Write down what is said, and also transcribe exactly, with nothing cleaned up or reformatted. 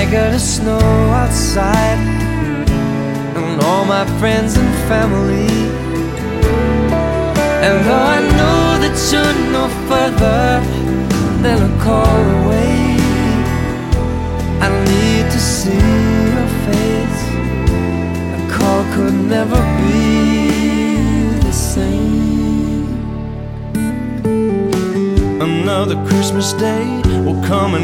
I got the snow outside and all my friends and family. And though I know that you're no further than a call away, I need to see your face. A call could never be the same. Another Christmas day will come and